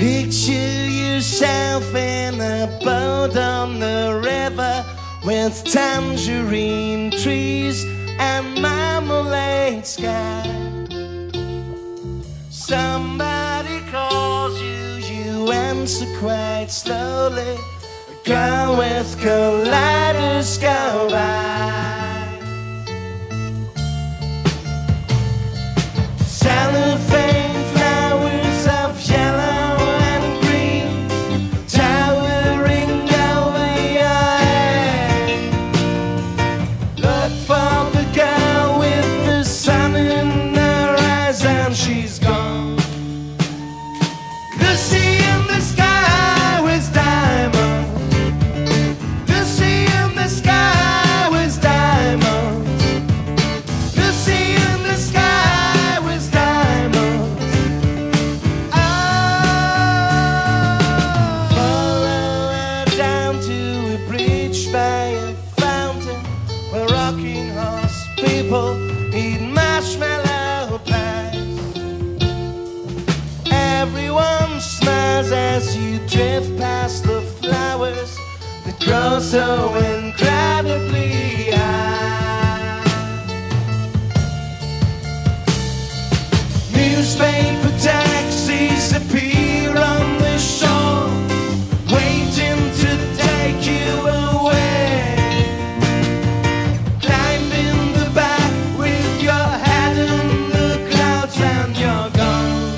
Picture yourself in a boat on the river with tangerine trees and marmalade sky. Somebody calls you, you answer quite slowly. A girl with kaleidoscope eyes. Cellophane flowers of yellow and green towering over your head. Look for the girl with the sun in her eyes and she's gone. Lucy in the sky with diamonds. Lucy in the sky with diamonds. Lucy in the sky with diamonds. Oh, follow her down to a bridge by a fountain where rocking horse people eat marshmallow pies. Everyone smiles as you drift past the flowers that grow so incredibly high. Newspaper taxis appear on the shore, waiting to take you away. Climb in the back with your head in the clouds and you're gone.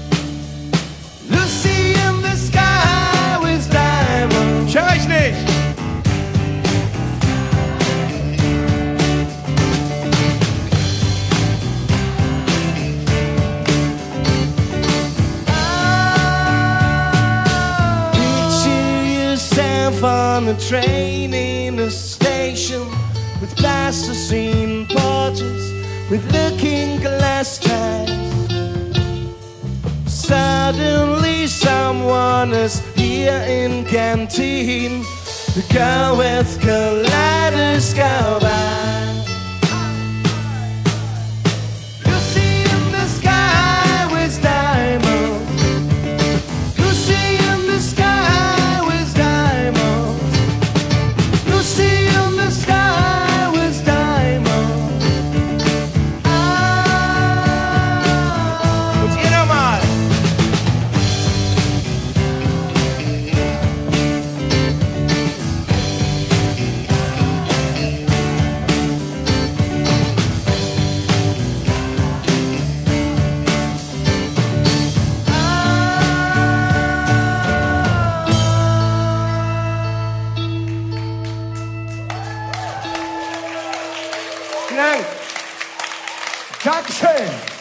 Lucy in the sky with diamonds. Schau ich nicht! Picture yourself on a train in a station with plasticine porters with looking glass ties. Suddenly someone is here in canteen, the girl with kaleidoscope eyes. Lucy in the sky with diamonds. Lucy in the sky with diamonds. Lucy in the sky with diamonds. Und ihr nochmal. Vielen Dank. Dankeschön.